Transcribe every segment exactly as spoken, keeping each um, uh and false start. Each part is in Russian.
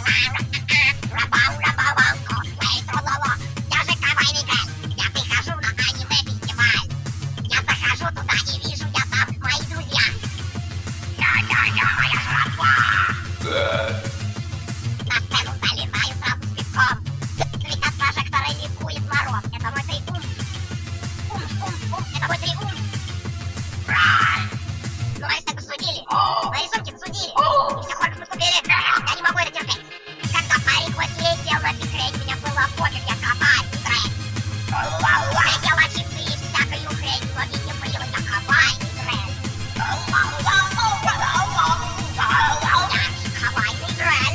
Я же кавайный Грен. Я прихожу на аниме-фестиваль. Я захожу туда и вижу, я там мои друзья. Я-я-я, моя жратва. На сцену залезаю сразу с песком. Ведь от прожектора ликует ворот. Это мой триумф. Умф, умф, умф, это мой триумф. Ну, мои стеку судили. Мои сумки судили. И все хорком поступили. Я не могу это терпеть. Когда парень хоть летел на секрет, меня было пофиг, я копать не трек. Хотела чипсы и всякую хрень, но ведь не было, я копать не трек. Я ж кавайный Грен.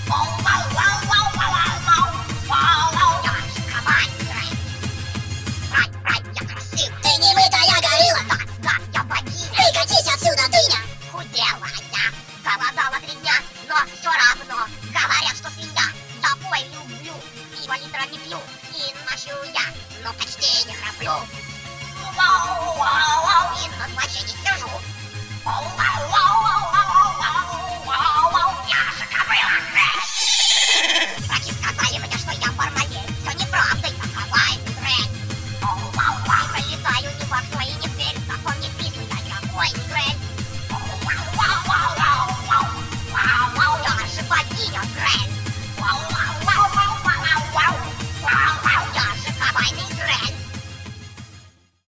Я ж кавайный Грен. Рай, рай, я красивый. Ты не мытая горилла! Да, да, я богиня. Прекратись отсюда, дыня! Худела я, голодала три дня, но все равно говорят, что свинья. Запой люблю, пиво литра не пью, и ночью я, но почти не храплю. Вау, вау.